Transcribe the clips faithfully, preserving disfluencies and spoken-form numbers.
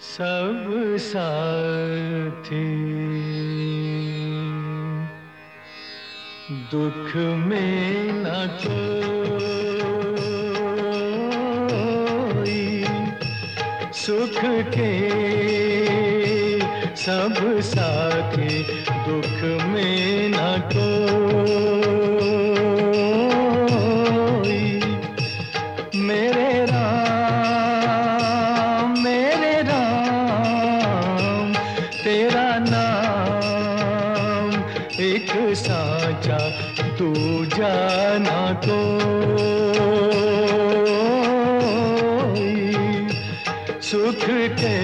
सब साथी दुख में न कोई, सुख के सब साथी दुख में न कोई। मेरे राम मेरे राम तेरा नाम एक साचा तू जाना कोई। सुख के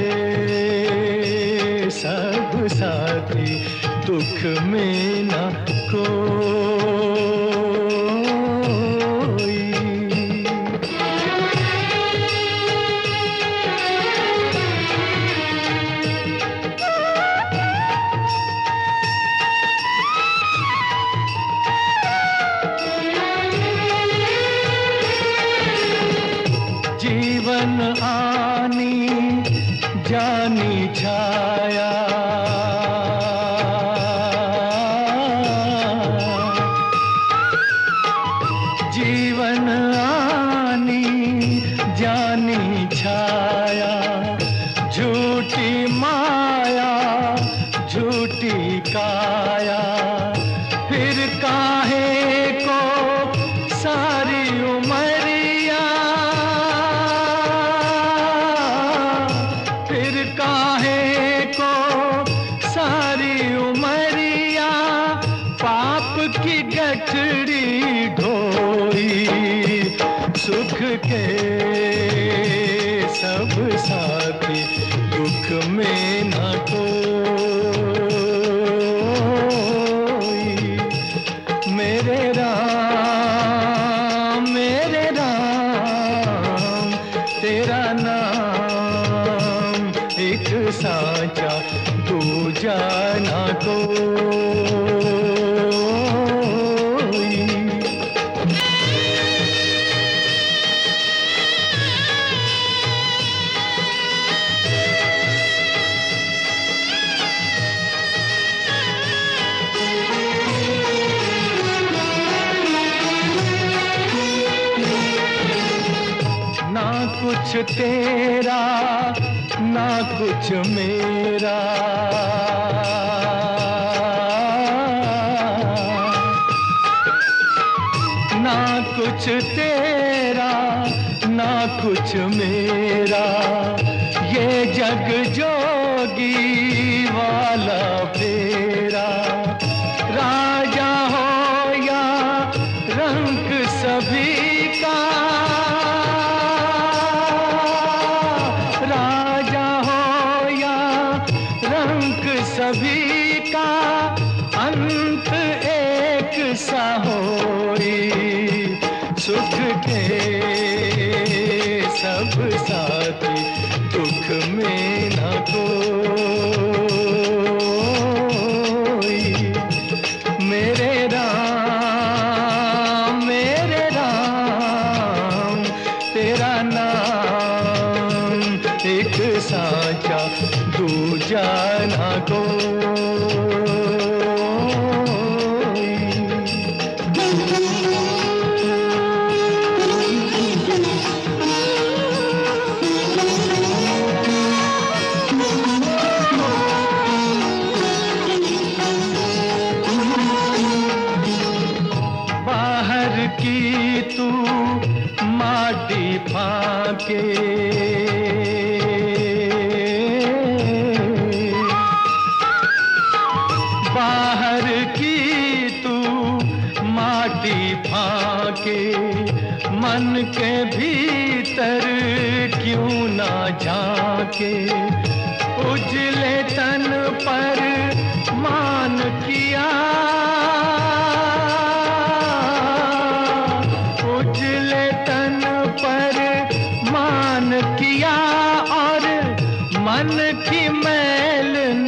सब साथी दुख में न कोई। जीवन आनी जानी छाया, जीवन आनी जानी छाया, झूठी माया झूठी काया। फिर काहे को सारी उमरिया, फिर काहे को सारी उमरिया पाप की गठड़ी ढोई। सुख के सब साथी दुख में न कोई। मेरे राम मेरे राम तेरा नाम एक साचा तू जाना कोई। ना कुछ तेरा ना कुछ मेरा, ना कुछ तेरा ना कुछ मेरा। ये जग जोगी वाला फेरा, राजा हो या रंक सभी का, राजा हो या रंक सभी का। अंत एक सा होई। सुख के सब साथी दुख में न कोई। मेरे राम मेरे राम तेरा नाम एक साचा तू जाना कोई। बाहर की तू माटी फाके, बाहर की तू माटी फाके। मन के भीतर क्यों ना झांके। उजले तन पर मान किया, उजले तन पर मान किया। और मन की मैल न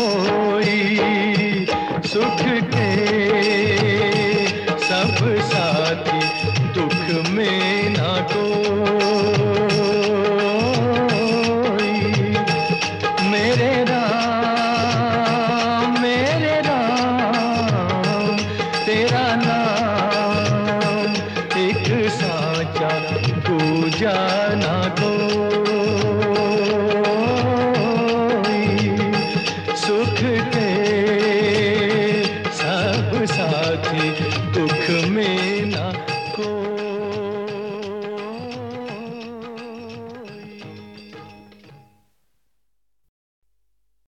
धोई। सुख के सब सा